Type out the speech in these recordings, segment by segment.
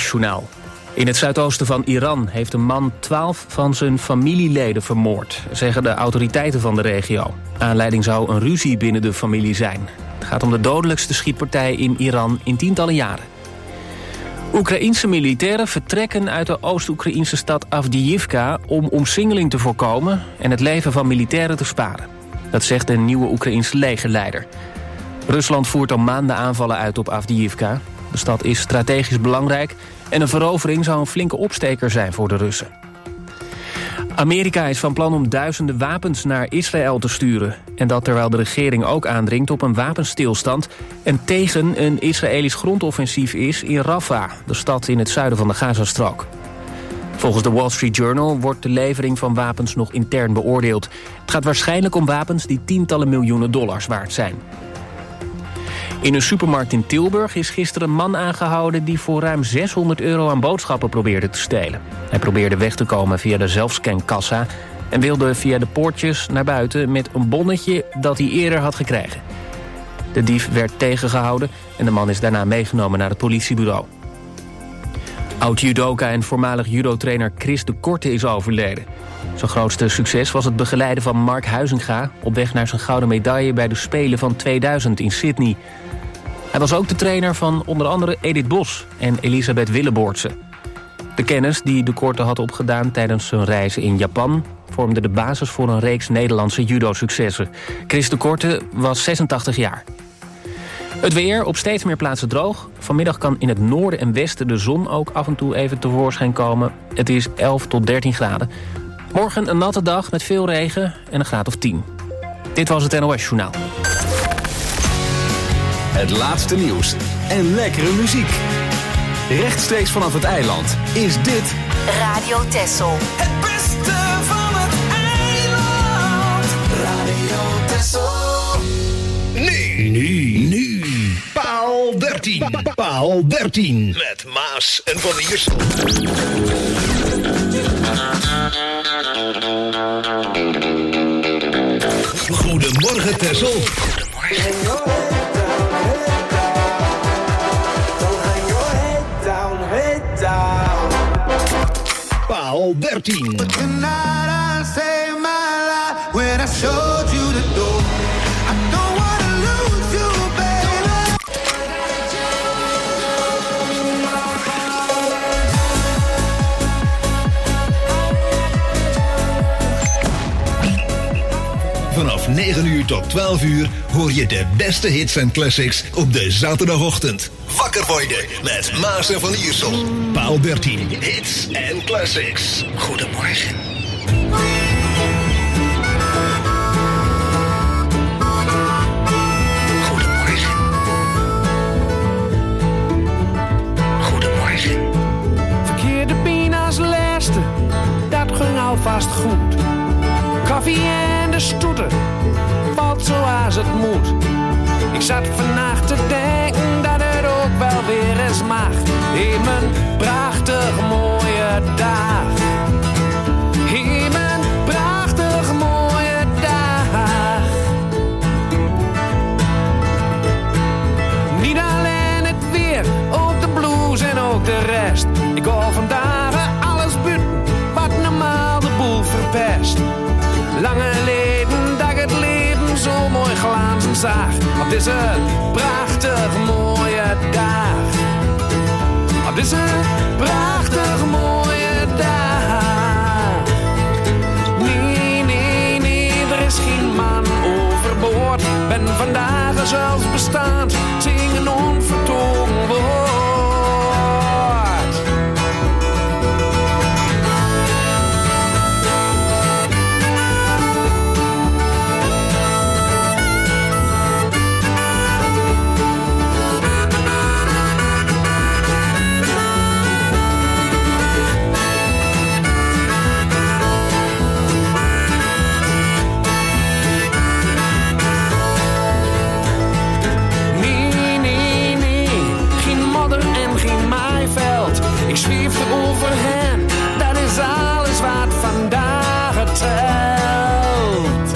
NOS-journaal. In het zuidoosten van Iran heeft een man 12 van zijn familieleden vermoord, zeggen de autoriteiten van de regio. Aanleiding zou een ruzie binnen de familie zijn. Het gaat om de dodelijkste schietpartij in Iran in tientallen jaren. Oekraïense militairen vertrekken uit de Oost-Oekraïnse stad Avdiivka om omsingeling te voorkomen en het leven van militairen te sparen. Dat zegt de nieuwe Oekraïense legerleider. Rusland voert al maanden aanvallen uit op Avdiivka. De stad is strategisch belangrijk en een verovering zou een flinke opsteker zijn voor de Russen. Amerika is van plan om duizenden wapens naar Israël te sturen. En dat terwijl de regering ook aandringt op een wapenstilstand en tegen een Israëlisch grondoffensief is in Rafah, de stad in het zuiden van de Gazastrook. Volgens de Wall Street Journal wordt de levering van wapens nog intern beoordeeld. Het gaat waarschijnlijk om wapens die tientallen miljoenen dollars waard zijn. In een supermarkt in Tilburg is gisteren een man aangehouden die voor ruim €600 aan boodschappen probeerde te stelen. Hij probeerde weg te komen via de zelfscankassa en wilde via de poortjes naar buiten met een bonnetje dat hij eerder had gekregen. De dief werd tegengehouden en de man is daarna meegenomen naar het politiebureau. Oud-judoka en voormalig judotrainer Chris de Korte is overleden. Zijn grootste succes was het begeleiden van Mark Huizinga op weg naar zijn gouden medaille bij de Spelen van 2000 in Sydney. Hij was ook de trainer van onder andere Edith Bos en Elisabeth Willeboortse. De kennis die de Korte had opgedaan tijdens zijn reizen in Japan vormde de basis voor een reeks Nederlandse judo-successen. Chris de Korte was 86 jaar. Het weer, op steeds meer plaatsen droog. Vanmiddag kan in het noorden en westen de zon ook af en toe even tevoorschijn komen. Het is 11 tot 13 graden. Morgen een natte dag met veel regen en een graad of 10. Dit was het NOS-journaal. Het laatste nieuws en lekkere muziek. Rechtstreeks vanaf het eiland is dit Radio Texel. Het beste van het eiland. Radio Texel. Nu. Paal 13. Paal 13. Met Maas en Van Iersel. Goedemorgen Texel. Goedemorgen. Paal 13. Vanaf 9 uur tot 12 uur hoor je de beste hits en classics op de zaterdagochtend. Wakker worden met Maas en Van Iersel. Paal 13, hits en classics. Goedemorgen. Goedemorgen. Goedemorgen. Verkeerde pina's laatste, dat ging alvast goed. Koffie en de stoeten, valt zoals het moet. Ik zat vannacht te denken dat het ook wel weer eens mag. In mijn prachtig mooie dag. In mijn prachtig mooie dag. Niet alleen het weer, ook de blues en ook de rest. Ik hoor vandaag alles buiten, wat normaal de boel verpest. Lange leden dat ik het leven zo mooi glazen zag. Op deze prachtig mooie dag. Op deze prachtig mooie dag. Nee, er is geen man overboord. Ben vandaag zelfs bestaand, zingen onvertogen woord. Ik zweef er overheen, dat is alles wat vandaag telt.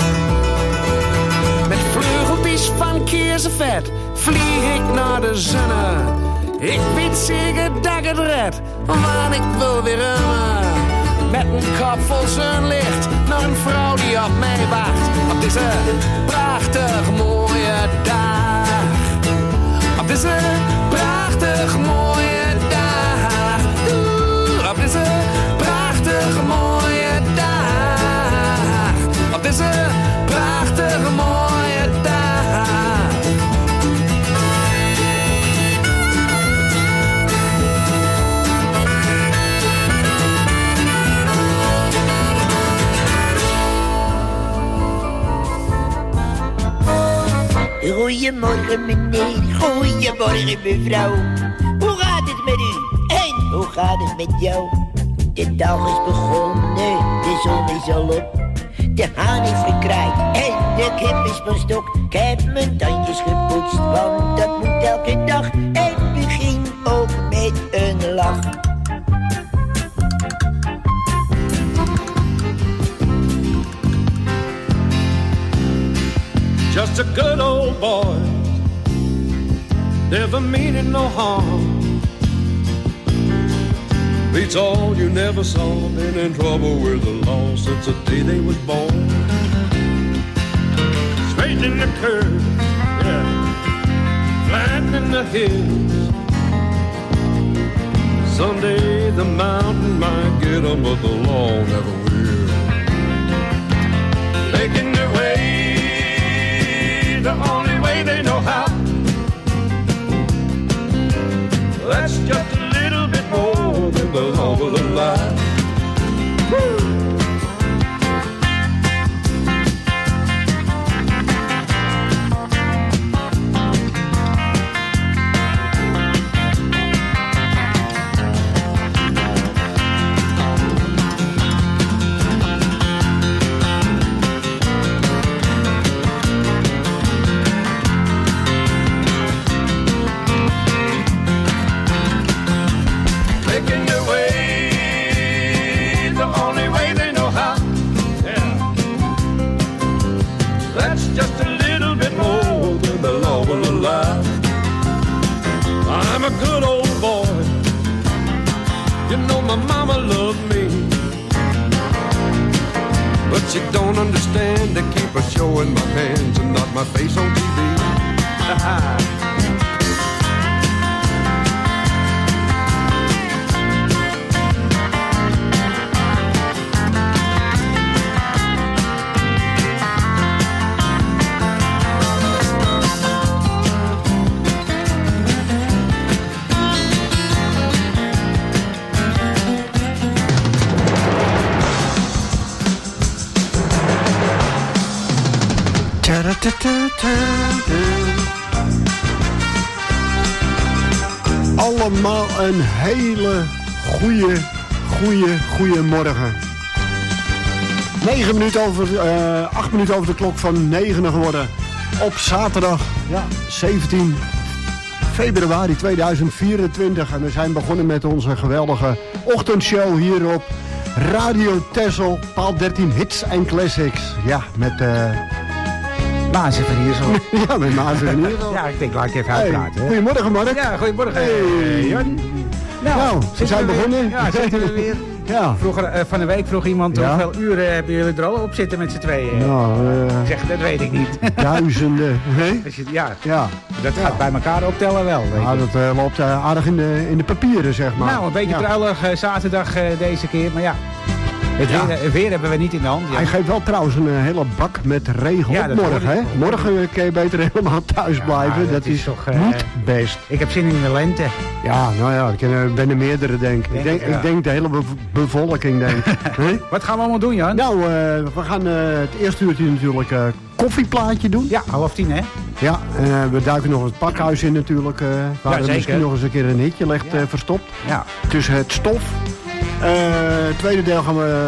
Met vleugeltjes van keersenvet vlieg ik naar de zonne. Ik weet zeker dat ik het red, want ik wil weer remmen. Met een kop vol zonlicht, naar een vrouw die op mij wacht. Op deze prachtig mooie dag. Op deze prachtig mooie dag. Op deze prachtig mooie dag. Op deze prachtig mooie dag. Goedemorgen meneer, goedemorgen mevrouw. Hoe gaat het met u en hoe gaat het met jou? De dag is begonnen, de zon is al op. De haan heeft gekraaid en de kip is van stok. Ik heb mijn tandjes gepoetst, want dat moet elke dag. En begin ook met een lach. Just a good old boy, never meaning no harm. Beats all you never saw, been in trouble with the law since the day they was born. Straight in the curve, yeah, flat in the hills. Someday the mountain might get 'em, but the law never will. Making their way the only way they know how. That's just a little bit more than the law will allow. I'm a good old boy. You know my mama loved me, but she don't understand. They keep her showing my hands and not my face on TV. Allemaal een hele goeie morgen. 8 minuten over de klok van 9 geworden. Op zaterdag, 17 februari 2024. En we zijn begonnen met onze geweldige ochtendshow hier op Radio Texel. Paal 13 hits en classics. Ja, met... Maas van hier zo. Ja, met Maas van hier zo. Ja, ik denk, laat ik even uitpraten. Goedemorgen, Mark. Ja, goedemorgen. Hey. Jan. Nou, we zijn begonnen. Ja, zitten we weer. Ja. Vroeger, van de week vroeg iemand hoeveel uren hebben jullie er al op zitten met z'n tweeën? Nou, ik zeg, dat weet ik niet. Duizenden. Nee? Ja, dat gaat bij elkaar optellen wel. Ja, dat loopt aardig in de papieren, zeg maar. Nou, een beetje truilig zaterdag deze keer, maar ja. Het weer hebben we niet in de hand. Ja. Hij geeft wel trouwens een hele bak met regen op morgen. Hè? Morgen kun je beter helemaal thuis blijven. Dat is toch niet best. Ik heb zin in de lente. Ja, nou ja, ik ben er meerdere, denk ik. Ik denk de hele bevolking, denk ik. Wat gaan we allemaal doen, Jan? Nou, we gaan het eerste uurtje natuurlijk koffieplaatje doen. Ja, 9:30, hè? Ja, we duiken nog het pakhuis in natuurlijk. Waar er misschien nog eens een keer een hitje ligt verstopt. Ja. Tussen het stof. Het tweede deel gaan we...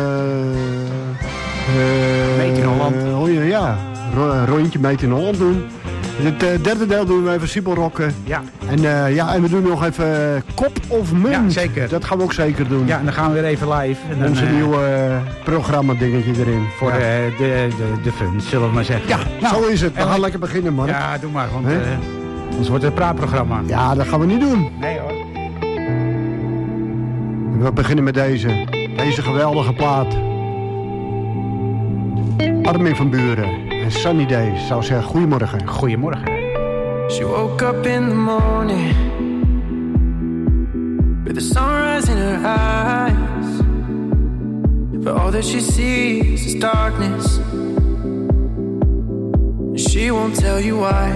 Meet in Holland. Een rondje Meet in Holland doen. Het derde deel doen we even Siebelrokken. Ja. En we doen nog even Kop of Munt. Ja, zeker. Dat gaan we ook zeker doen. Ja, en dan gaan we weer even live. En dan, onze nieuwe programma dingetje erin. Voor de fun, zullen we maar zeggen. Ja, nou, zo is het. We gaan lekker beginnen, man. Ja, doe maar. Want anders wordt het een praatprogramma. Ja, dat gaan we niet doen. Nee hoor. we beginnen met deze geweldige plaat. Armin van Buuren en Sunny Days zou zeggen goedemorgen. Goedemorgen. She woke up in the morning with the sunrise in her eyes, but all that she sees is darkness. She won't tell you why.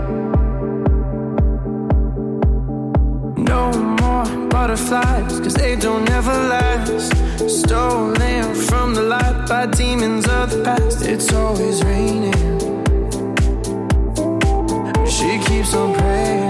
No more butterflies, 'cause they don't ever last. Stolen from the light by demons of the past. It's always raining. She keeps on praying.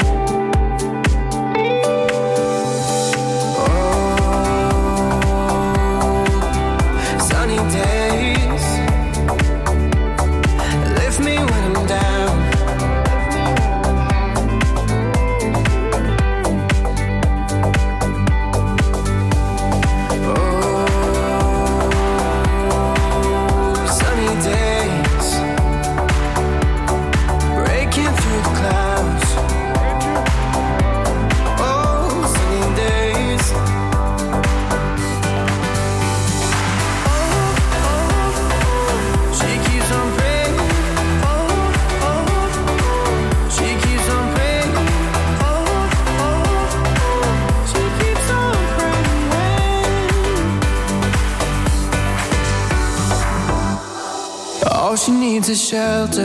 All she needs is shelter,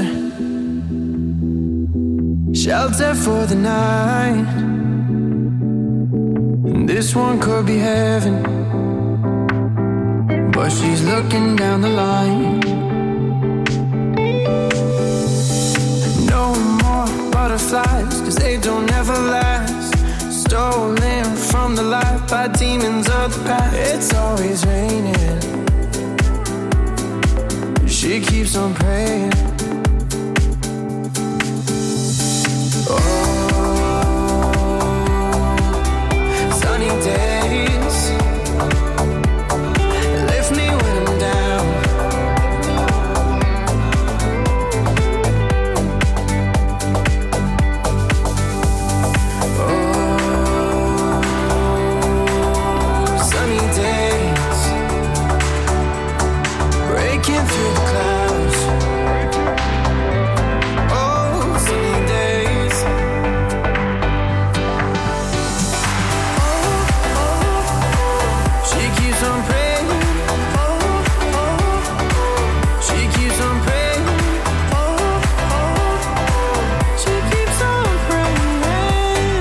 shelter for the night. And this one could be heaven, but she's looking down the line. No more butterflies, 'cause they don't ever last. Stolen from the light by demons of the past. It's always raining. She keeps on praying. Oh, sunny days lift me when I'm down. Oh, sunny days breaking through the clouds. Oh, sunny days. She keeps on praying. She keeps on praying. She keeps on praying.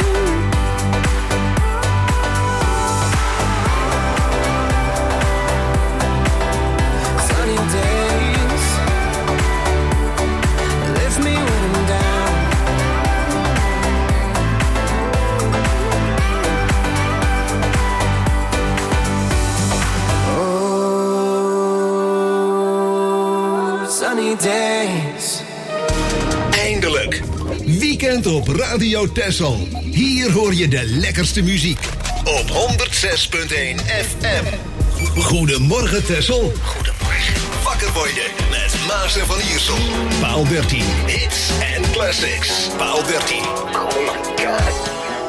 Sunny days lift me when I'm down. Oh, sunny days. Eindelijk. Weekend op Radio Texel. Hier hoor je de lekkerste muziek. Op 106.1 FM. Goedemorgen Texel. Goedemorgen. Wakker worden met Maas en Van Iersel. Paal 13. Hits en classics. Paal 13. Oh my god.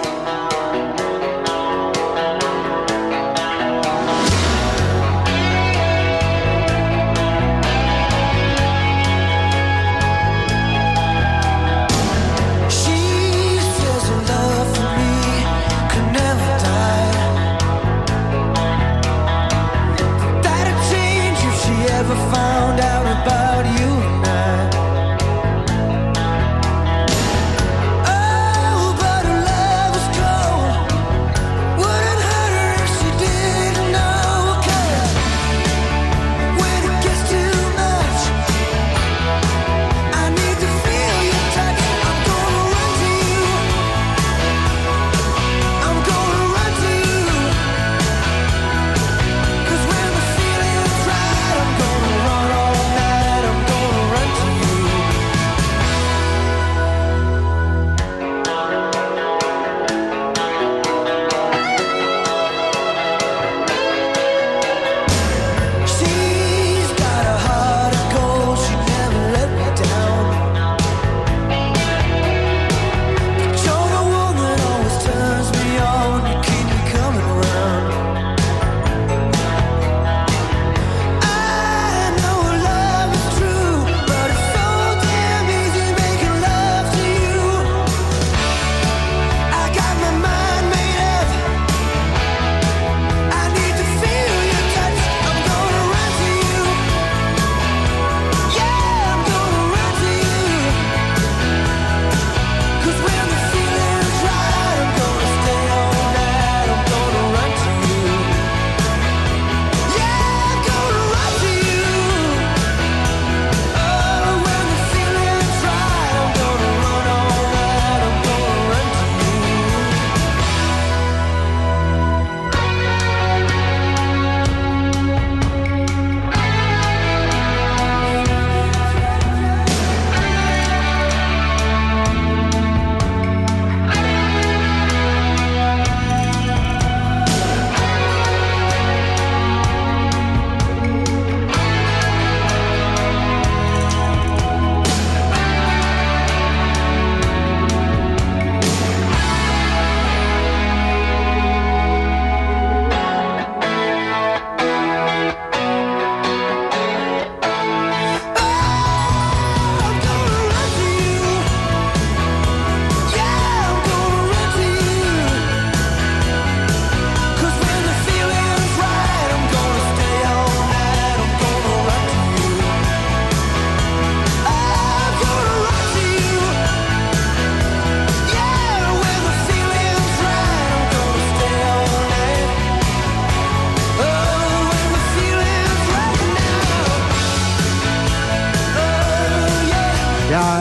She says her love for me could never die. That'd change if she ever found out about you and I. Oh, but her love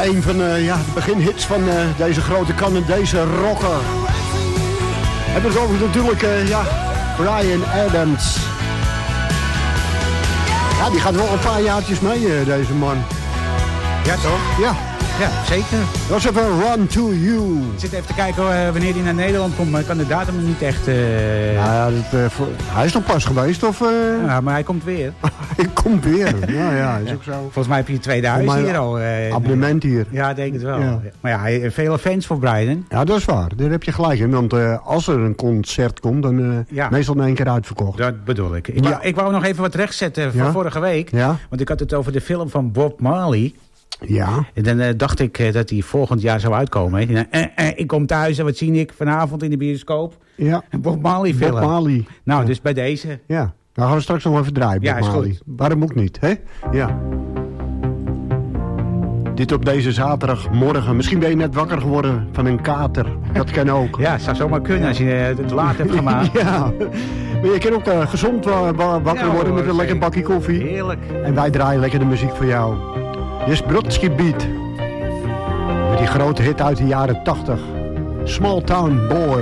een van de beginhits van deze grote Canadese rocker. Hebben we het over natuurlijk, Bryan Adams. Ja, die gaat wel een paar jaartjes mee, deze man. Ja, toch? Ja. Ja, zeker. Dat was even Run to You. Ik zit even te kijken wanneer hij naar Nederland komt, maar ik kan de datum niet echt... hij is nog pas geweest, of... Ja, maar hij komt weer. Hij komt weer, ja, is ook zo. Volgens mij heb je 2000 hier al. Abonnement hier. Ja, ik denk het wel. Ja. Maar ja, hij heeft vele fans voor Bryan. Ja, dat is waar. Daar heb je gelijk in. Want als er een concert komt, dan meestal in één keer uitverkocht. Dat bedoel ik. Ik wou nog even wat rechtzetten van vorige week. Ja? Want ik had het over de film van Bob Marley. Ja. En dan dacht ik dat hij volgend jaar zou uitkomen. Ik kom thuis en wat zie ik vanavond in de bioscoop? Ja. Een Bob Marley film. Bob Marley. Nou, dus bij deze. Ja. Dan gaan we straks nog even draaien, Bob Marley. Is goed. Waarom ook niet, hè? Ja. Dit op deze zaterdagmorgen. Misschien ben je net wakker geworden van een kater. Dat kan ook. Ja, het zou zomaar kunnen als je het laat hebt gemaakt. Ja. Maar je kan ook gezond wakker worden met een lekker bakje koffie. Heerlijk. En wij draaien lekker de muziek voor jou. Dit is Brodsky Beat. Met die grote hit uit de jaren 80. Small Town Boy.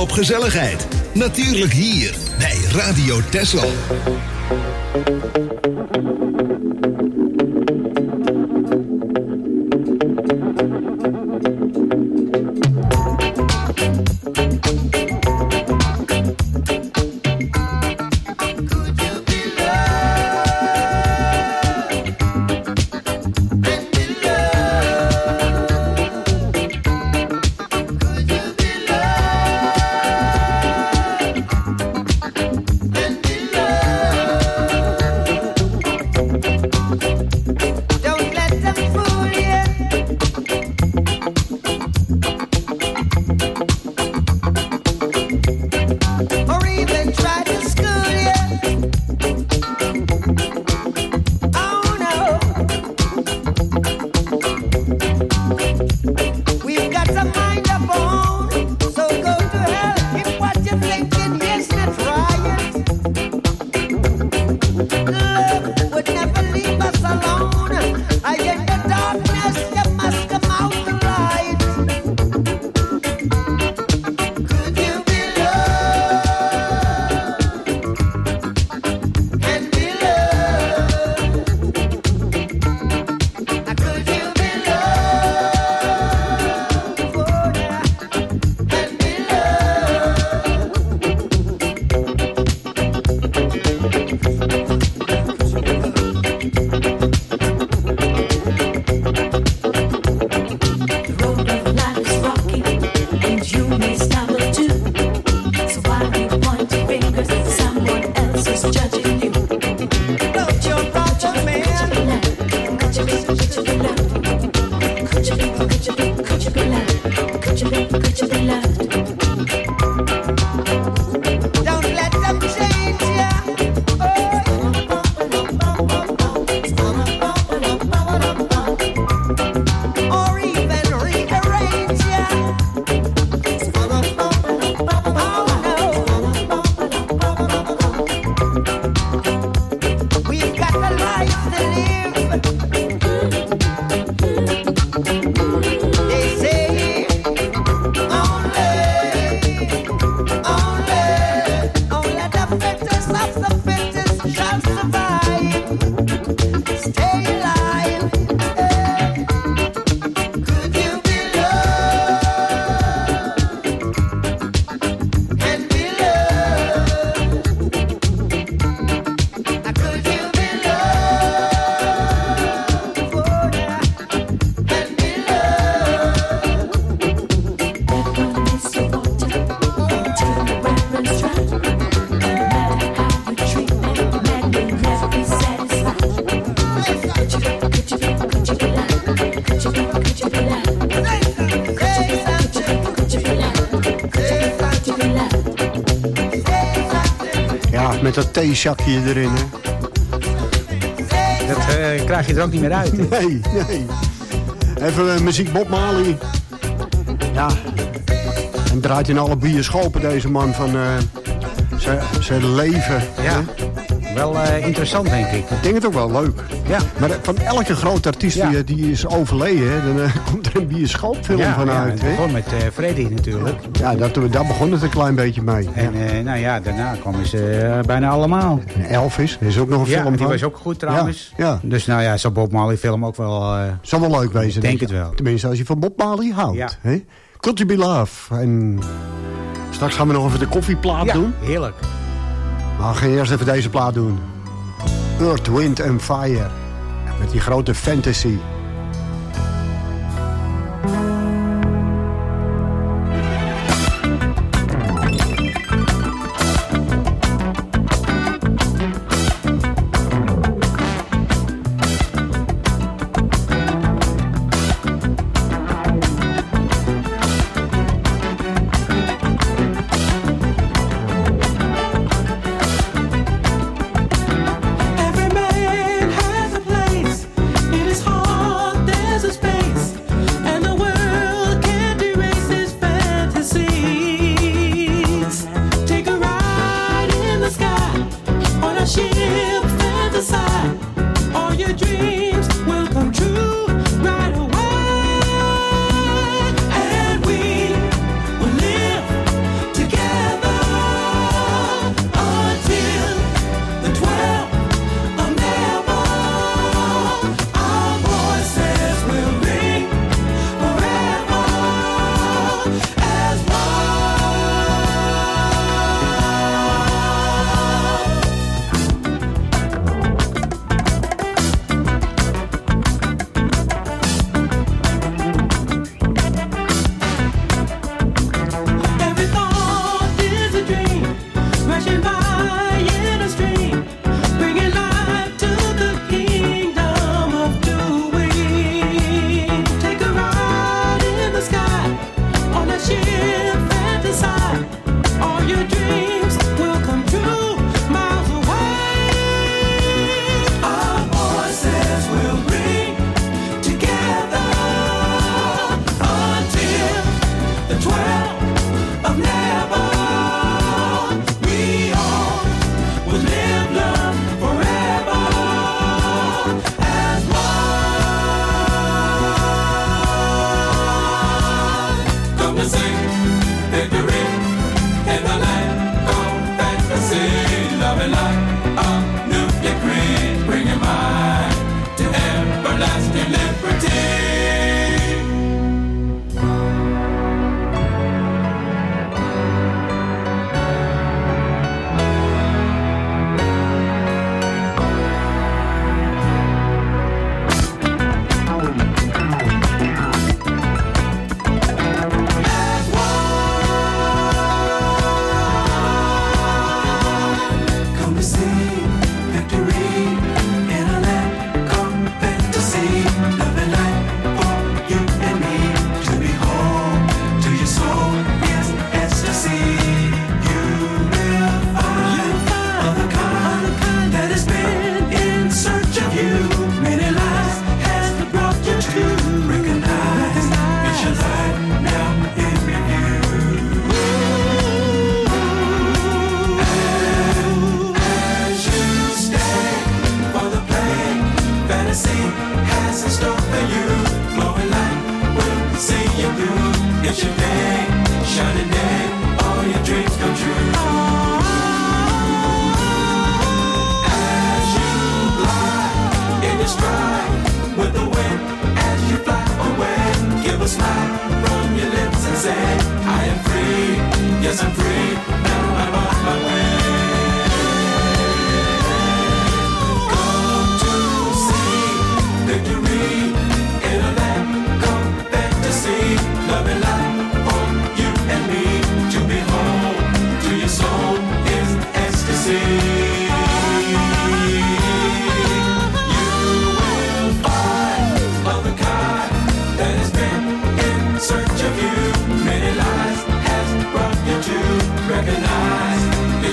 volop gezelligheid. Natuurlijk hier, bij Radio Texel. Met dat theezakje erin, hè? Dat krijg je er ook niet meer uit. Hè? Nee. Even muziek Bob Marley. Ja. En draait in alle bioscopen deze man van zijn leven. Ja. Hè? Wel interessant, denk ik. Ik denk het ook wel leuk. Ja. Maar van elke grote artiest die is overleden, hè, dan komt er een bioscoopfilm vanuit. Ja, gewoon met Freddy natuurlijk. Ja, daar begon het een klein beetje mee. En daarna komen ze bijna allemaal. Elvis, er is ook nog een film van. Ja, die was ook goed trouwens. Ja. Dus zou Bob Marley film ook wel... zal wel leuk wezen. Denk het wel. Tenminste, als je van Bob Marley houdt. Ja. Hè? Could You Be Love. En straks gaan we nog even de koffieplaat doen. Ja, heerlijk. Maar we gaan eerst even deze plaat doen. Earth, Wind and Fire. Met die grote fantasy. Every man has a place in his heart.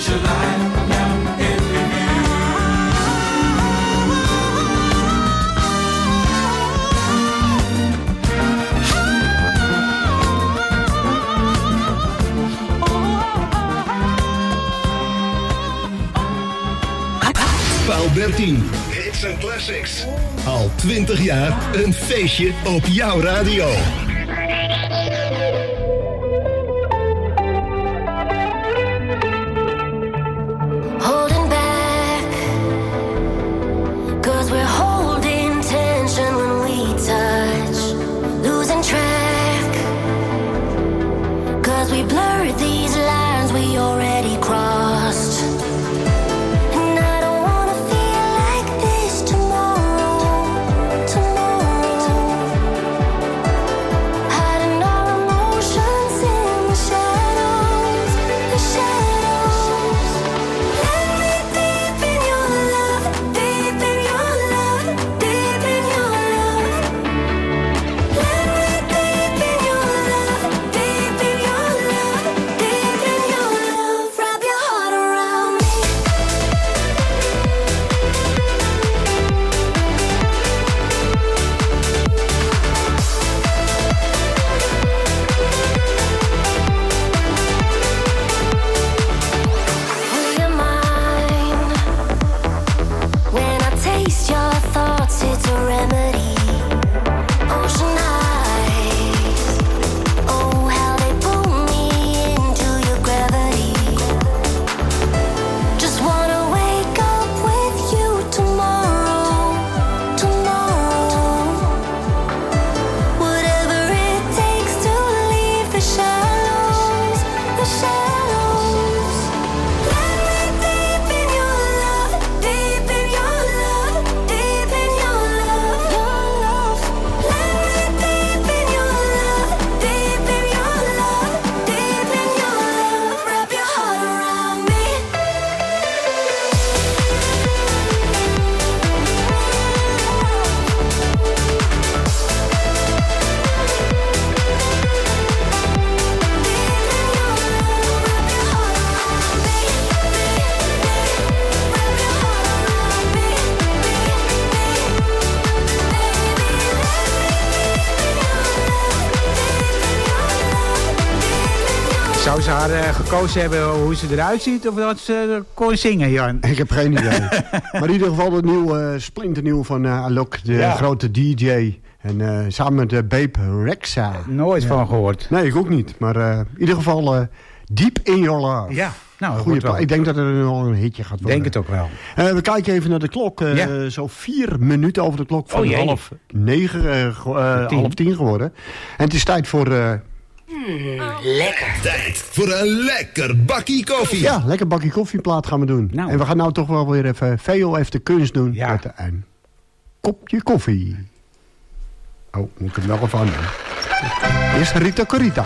such a light now in Paal 13. Hits and Classics. Al 20 jaar een feestje op jouw radio. Holding back, 'cause we're holding tension when we touch. Losing track, 'cause we blurred these lines we already crossed. Zou ze haar gekozen hebben hoe ze eruit ziet of dat ze kon zingen, Jan? Ik heb geen idee. Maar in ieder geval het nieuwe, splinternieuw van Alok, de grote DJ. En samen met Babe Rexha. Nooit van gehoord. Nee, ik ook niet. Maar in ieder geval Deep in Your Love. Ja, nou, goeie wel. Ik denk dat er nog een hitje gaat worden. Denk het ook wel. We kijken even naar de klok. Zo 4 minuten over de klok van 8:30 geworden. En het is tijd voor... lekker. Tijd voor een lekker bakkie koffie. Ja, lekker bakkie koffieplaat gaan we doen. Nou. En we gaan nou toch wel weer even veel even de kunst doen. Ja. Met een kopje koffie. Oh, moet ik het wel even aan doen. Is Rita Corita.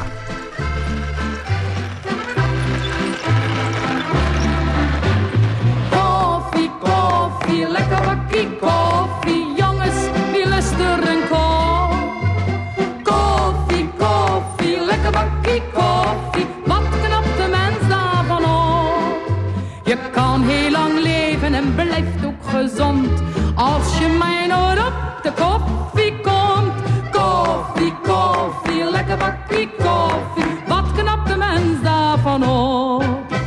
Koffie, koffie, lekker bakkie koffie. Jongens, wie lust er een kop? Koffie, koffie, lekker bakkie koffie. Wat knapt de mens daarvan op? Je kan heel lang leven en blijft ook gezond. Als je mij nooit op de koffie komt. Koffie, koffie, lekker bakkie koffie. Wat knapt de mens daarvan op?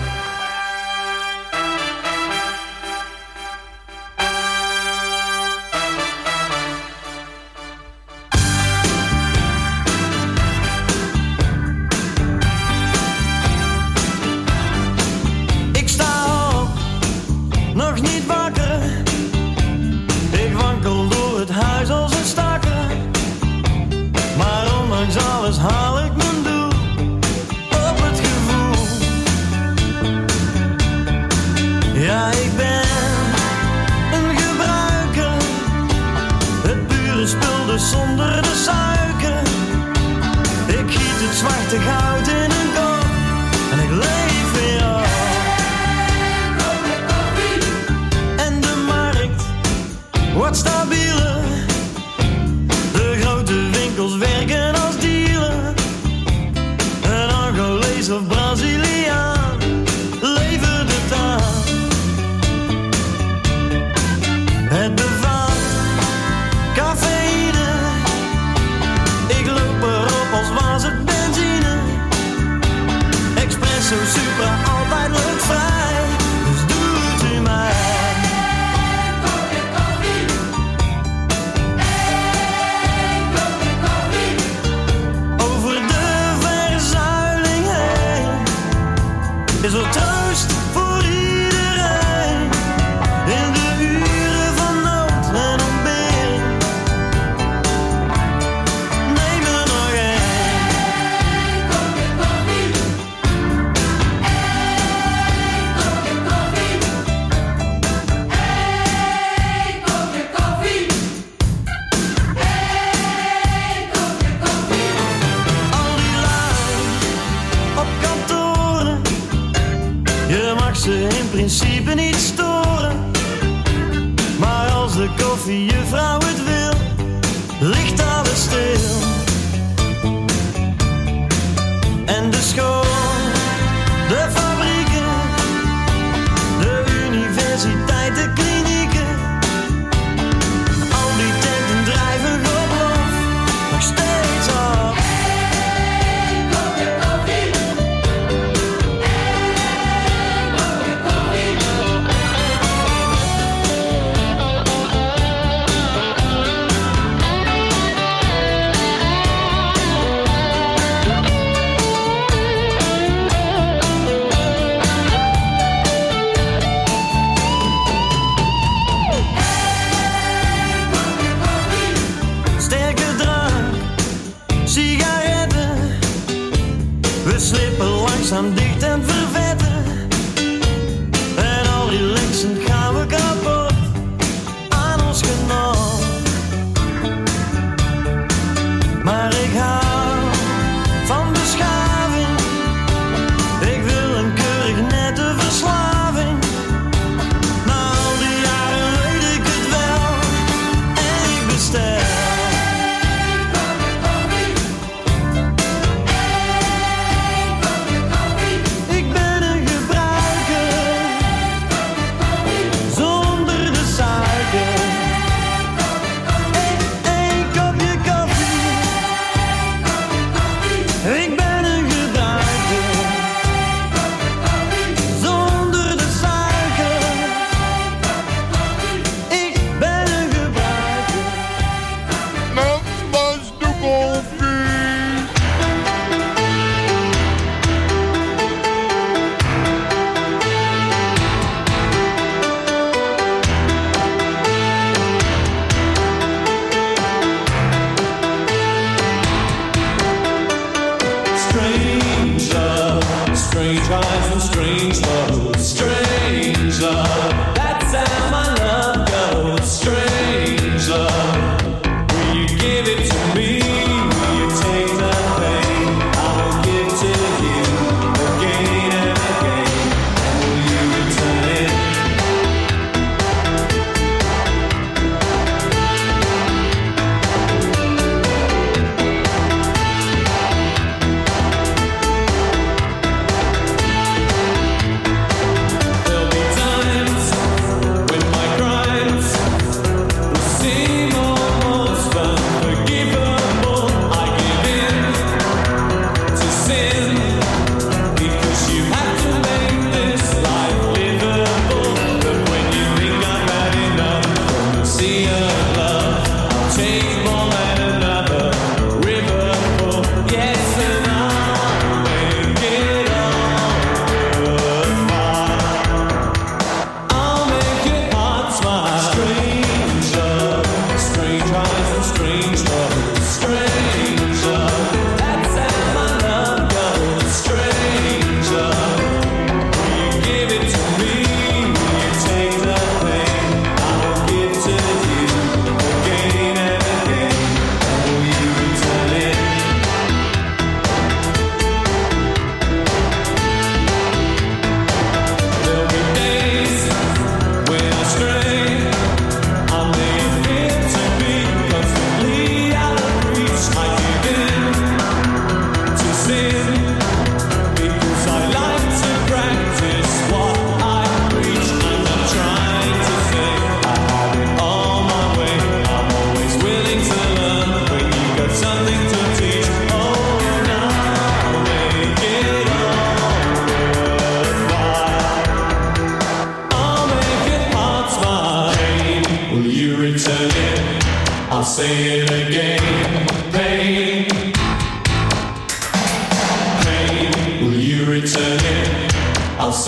Ik sta op, nog niet wakker. Ik wankel door het huis. rust voor iedereen. In de uren van nood en ontbering. Neem er nog één. Kopje koffie. Kopje koffie. Kopje koffie. Kopje koffie. Al die lui op kantoren, je mag ze in principe niet storen. Maar als de koffiejuffrouw het wil, ligt alles stil. En de school, de fabrieken, de universiteit, de klinieken. Al die tenten drijven op lof, nog steeds op. Kopje koffie. Kopje koffie. Sterke drank, sigaretten. We slippen langzaam dicht en vervetten. En al relaxend gaan we kapot aan ons genot. Maar ik hou van beschaving. Ik wil een keurig nette verslaving. Na al die jaren weet ik het wel. En ik bestel. Ik ben een gebruiker, zonder de suiker. Eén kopje koffie. Ik ben een gebruiker, zonder de suiker. Ik ben een gebruiker. Dat was de koffie. Strange love, strange eyes and strange love. Strange love, that's how my love goes. Strange love, will you give it to me? Will you take the pain? I will give to you again and again. And will you return it? There'll be times when my crimes will seem almost unforgivable. I give in to sin because you have to make this life livable. But when you think I've had enough from the sea of love, I'll take more than another river full. Yes, and I'll make it all worthwhile. I'll make your heart smile. Strange love, strange eyes and strange love. Strange love, that's how my love goes. Strange love, will you give it to me? Will you take the pain? I will give to you again and again. And will you return it? There'll be days when I stray. I may appear to be constantly out of reach. I give in to sin because I like to practice what I preach. I'm not trying to say I have it all my way. I'm always willing to learn when you got something to teach. Oh, now I'll make it all worthwhile. I'll make your heart smile. Will you return it? I'll say it again. Pain, pain. Will you return it? I'll say it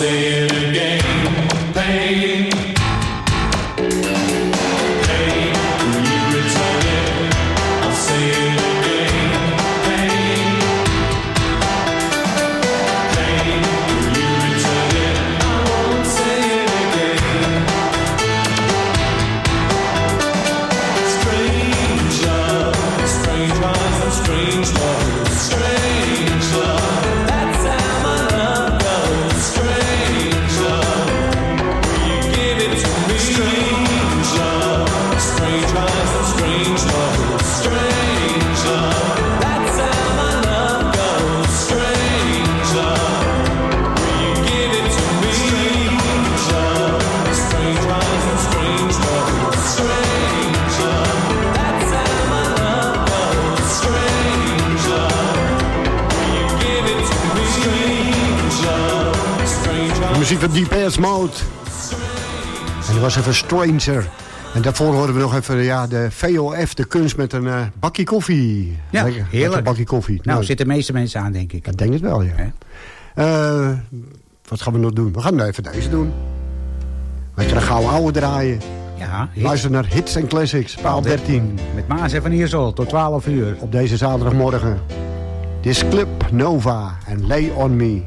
Muziek van Depeche Mode. En dat was even Stranger. En daarvoor horen we nog even de VOF, de kunst met een bakje koffie. Ja, lekker, heerlijk. Lekker bakje koffie. Nou, zitten de meeste mensen aan, denk ik. Ik denk het wel, ja. Wat gaan we nog doen? We gaan even deze doen. Lekker een gouden ouwe draaien. Ja, luister naar Hits en Classics, paal 13. Met Maas en Van Iersel, tot 12 uur. Op deze zaterdagmorgen. Dit is Club Nova en Lay On Me.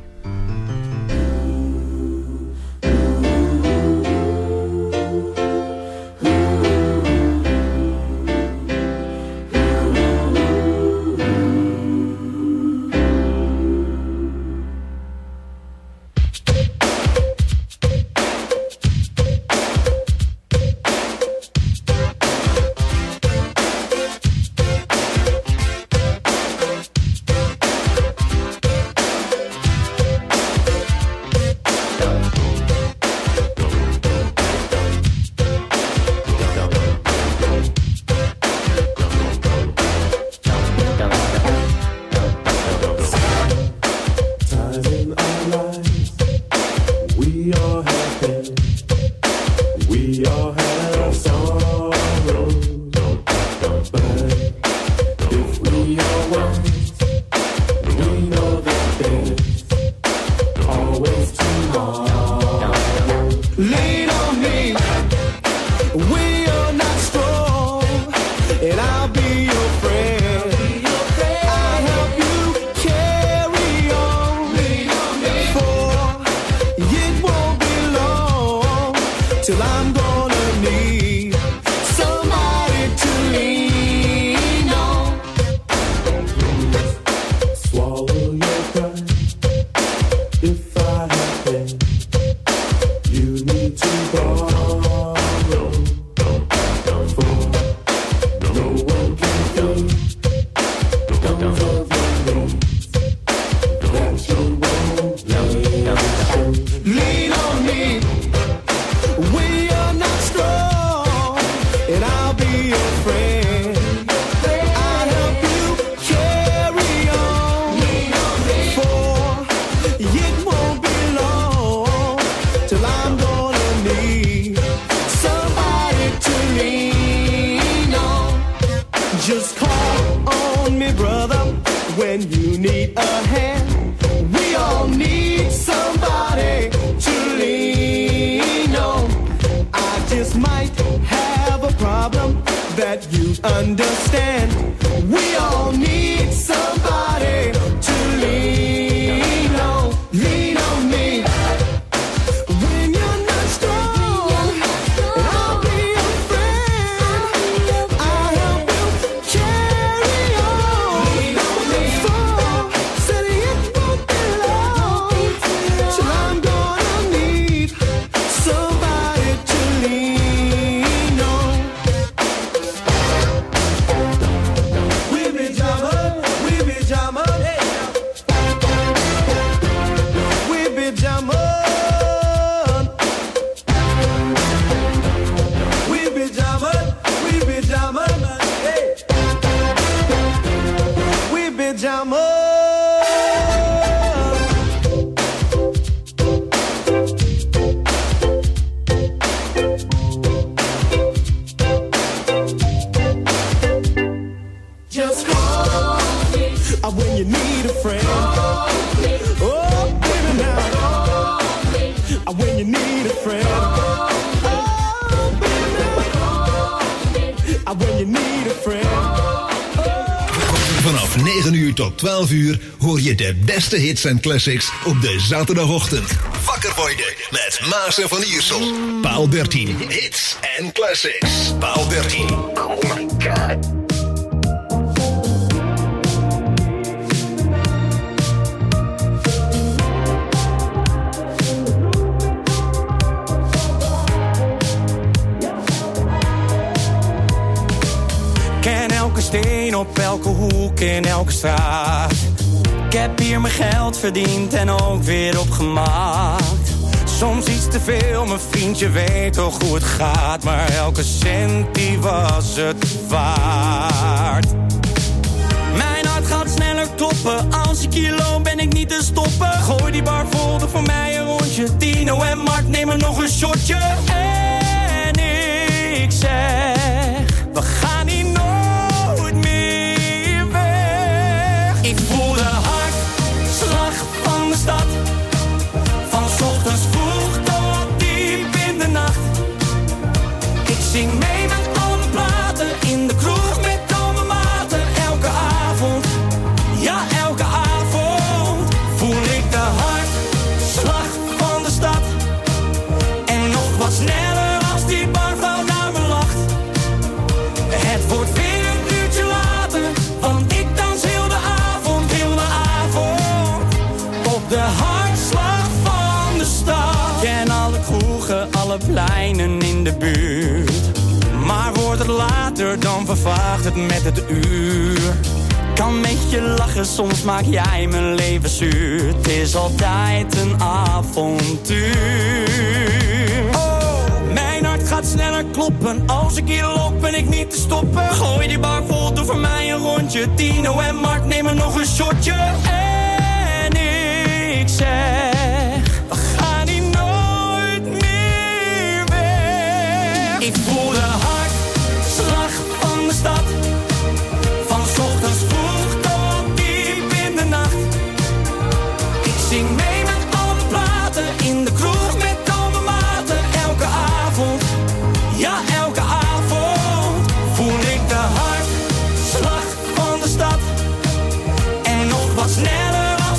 when you need a friend. When you need a friend. Vanaf 9 uur tot 12 uur hoor je de beste hits en classics op de zaterdagochtend. Wakker worden met Maas en Van Iersel. Paal 13, hits en classics. Paal 13. Oh my god. Steen op elke hoek in elke straat. Ik heb hier mijn geld verdiend en ook weer opgemaakt. Soms iets te veel, mijn vriendje weet toch hoe het gaat. Maar elke cent die was het waard. Mijn hart gaat sneller kloppen. Als ik hier loop ben ik niet te stoppen. Gooi die bar vol, doe voor mij een rondje. Tino en Mark nemen nog een shotje. En ik zeg, we gaan hier nooit. Ik voel de hartslag van de stad. Van 's ochtends vroeg tot diep in de nacht. Ik zing mee met al mijn platen. In de kroeg met al mijn maten. Elke avond, ja elke avond. Voel ik de hartslag van de stad. En nog wat sneller als die barvrouw naar me lacht. Het wordt weer een uurtje later. Want ik dans heel de avond. De hartslag van de stad. Ken alle kroegen, alle pleinen in de buurt. Maar wordt het later, dan vervaagt het met het uur. Kan met je lachen, soms maak jij mijn leven zuur. Het is altijd een avontuur. Oh, mijn hart gaat sneller kloppen. Als ik hier loop ben ik niet te stoppen. Gooi die bar vol, doe voor mij een rondje. Tino en Mark nemen nog een shotje. Ik zeg, we gaan hier nooit meer weg. Ik voel de hartslag van de stad. Van 's ochtends vroeg tot diep in de nacht. Ik zing mee met al mijn platen. In de kroeg met al mijn maten. Elke avond, ja elke avond. Voel ik de hartslag van de stad. En nog wat sneller.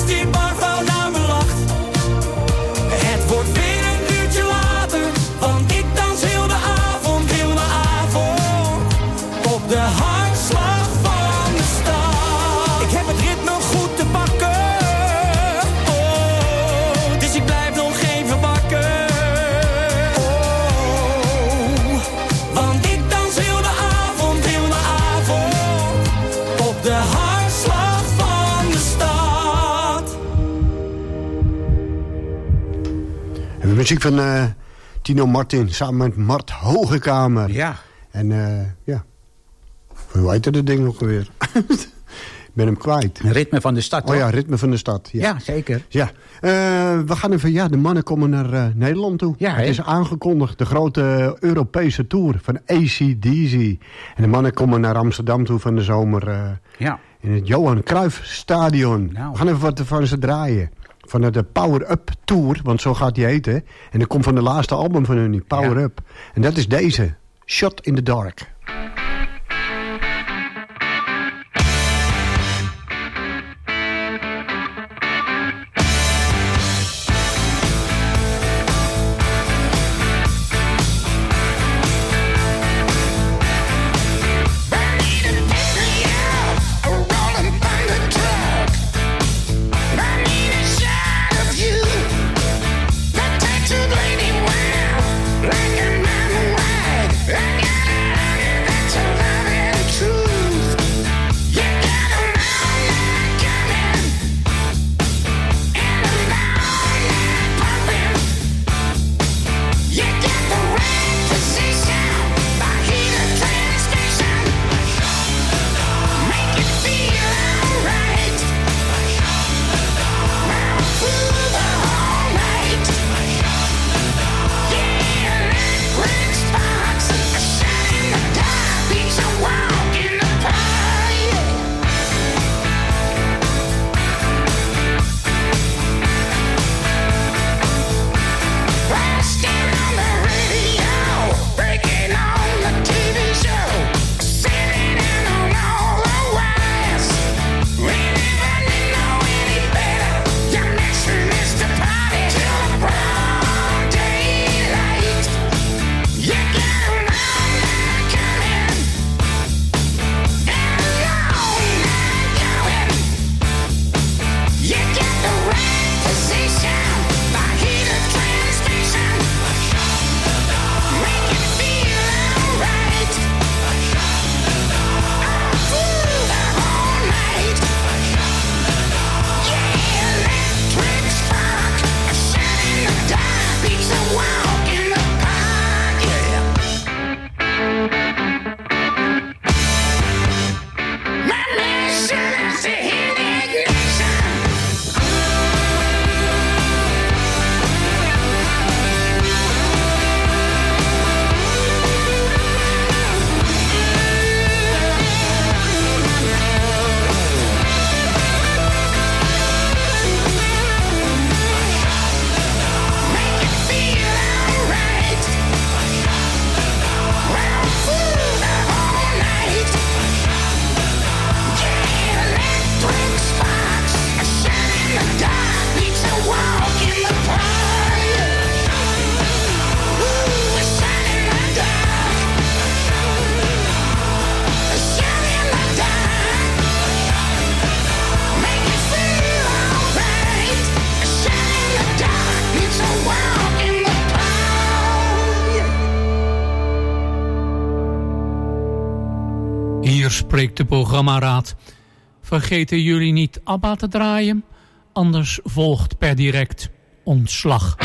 De hartslag van de stad. Ik heb het ritme goed te pakken. Oh, dus ik blijf nog even wakker. Oh, want ik dans heel de avond op de hartslag van de stad. En de muziek van Tino Martin samen met Mart Hogekamer. Ja. En ja. Hoe heet dat ding nog weer? Ik ben hem kwijt. Ritme van de stad. Oh ja, Ritme van de stad. Ja, ja zeker. Ja. We gaan even, ja, de mannen komen naar Nederland toe. Ja, het is aangekondigd, de grote Europese tour van AC/DC. En de mannen komen naar Amsterdam toe van de zomer. Ja. In het Johan Cruijff Stadion. Nou. We gaan even wat van ze draaien. Van de Power Up Tour, want zo gaat die heten. En dat komt van de laatste album van hun, die Power Up. En dat is deze, Shot in the Dark. Like a mountain wide, I got spreekt de programmaraad. Vergeten jullie niet ABBA te draaien? Anders volgt per direct ontslag.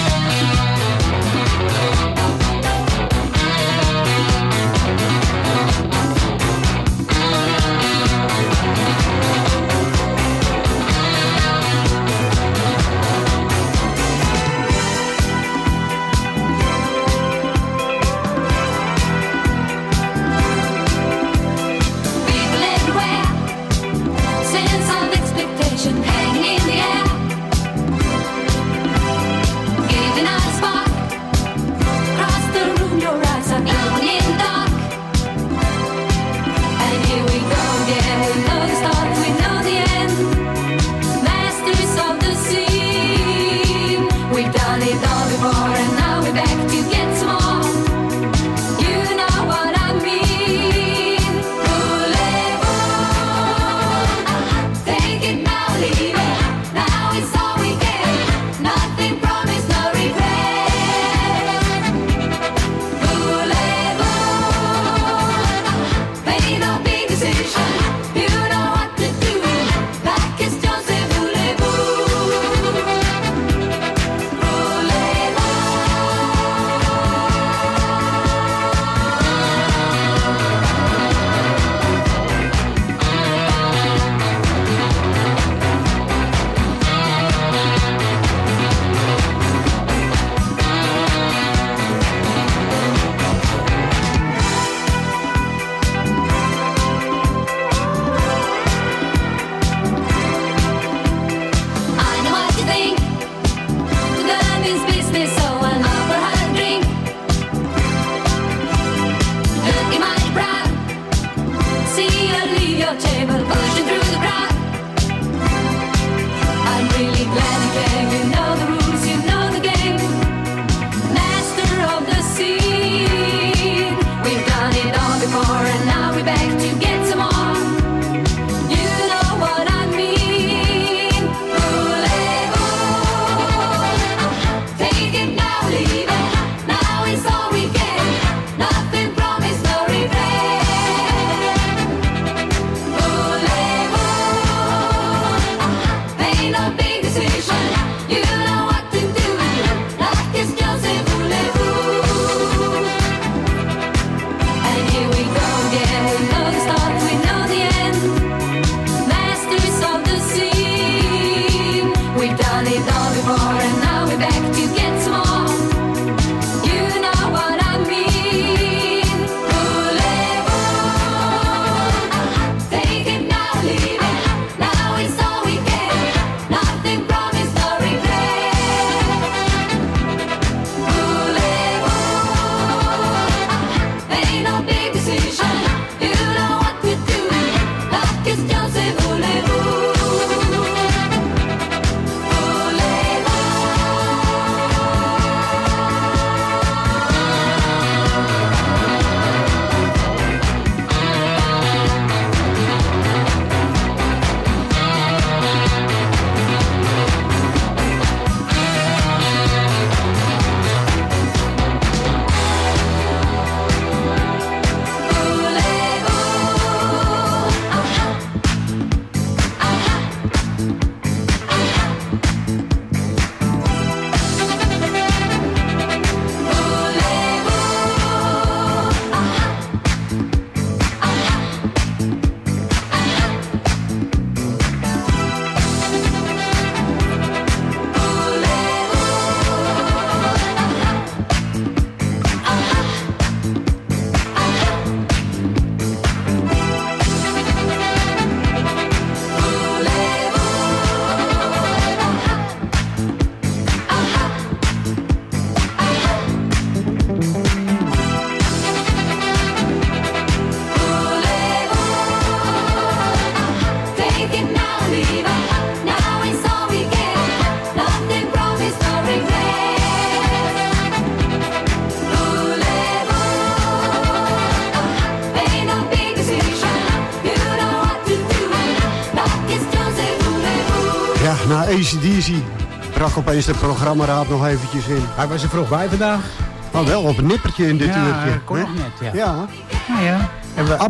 Na AC/DC brak opeens de programmaraad nog eventjes in. Hij was er vroeg bij vandaag. Oh, wel op een nippertje in dit uurtje. Kon nog net, ja. Ja. Nou ja. ABBA,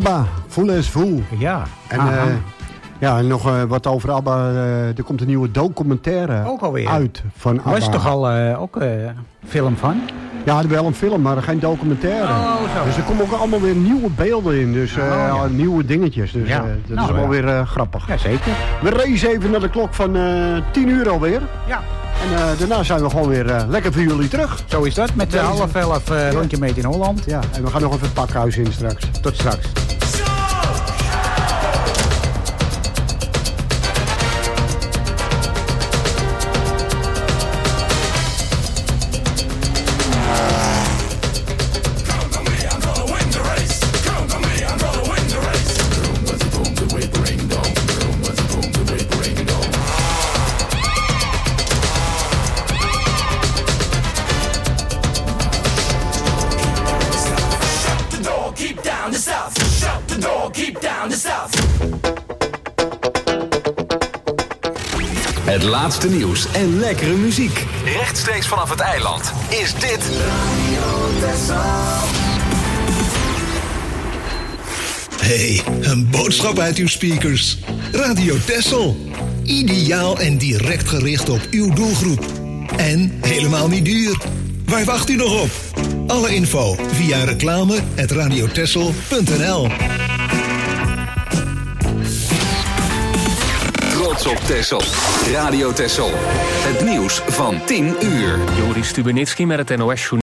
Voel is voel. Ja. En nog wat over ABBA. Er komt een nieuwe documentaire ook alweer uit van ABBA. Er was toch al ook film van? Ja, er wel een film, maar geen documentaire. Zo. Dus er komen ook allemaal weer nieuwe beelden in. Dus nieuwe dingetjes. Dus dat is wel weer grappig. Ja, zeker. We racen even naar de klok van 10 uur alweer. Ja. En daarna zijn we gewoon weer lekker voor jullie terug. Zo is dat, met de half 11 rondje mee in Holland. Ja, en we gaan nog even het pakhuis in straks. Tot straks. Het laatste nieuws en lekkere muziek. Rechtstreeks vanaf het eiland is dit Hey, een boodschap uit uw speakers. Radio Texel. Ideaal en direct gericht op uw doelgroep. En helemaal niet duur. Waar wacht u nog op? Alle info via reclame@radiotexel.nl. Trots op Texel. Radio Texel. Het nieuws van 10 uur. Joris Stubenitski met het NOS-journaal.